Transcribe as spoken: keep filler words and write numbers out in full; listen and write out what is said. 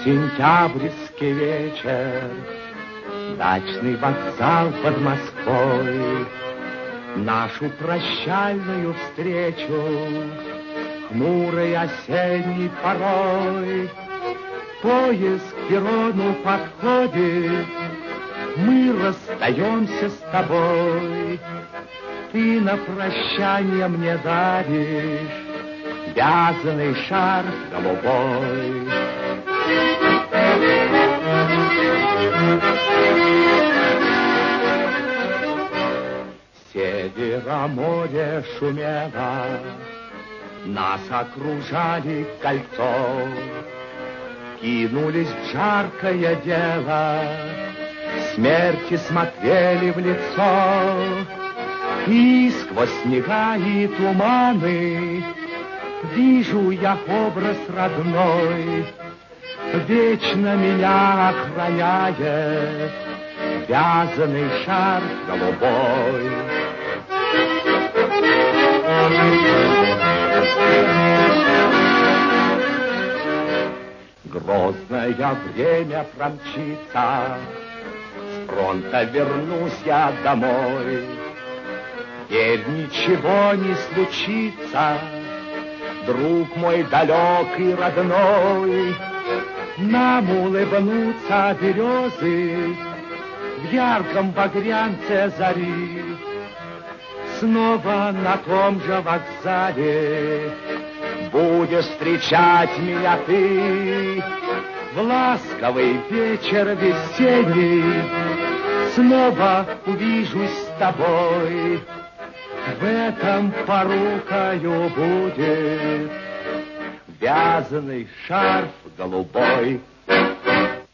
Сентябрьский вечер, дачный вокзал под Москвой, нашу прощальную встречу, хмурой осенней порой. Поезд к перрону подходит, мы расстаемся с тобой. Ты на прощание мне даришь вязаный шарф голубой. Североморье шумело, нас окружали кольцом, кинулись в жаркое дело, смерти смотрели в лицо. И сквозь снега и туманы вижу я образ родной, вечно меня охраняет вязаный шарф голубой. Грозное время промчится, с фронта вернусь я домой. Теперь ничего не случится, друг мой далек и родной. Нам улыбнутся березы в ярком багрянце зари. Снова на том же вокзале будешь встречать меня ты. В ласковый вечер весенний снова увижусь с тобой. В этом порукою будет вязаный шарф голубой.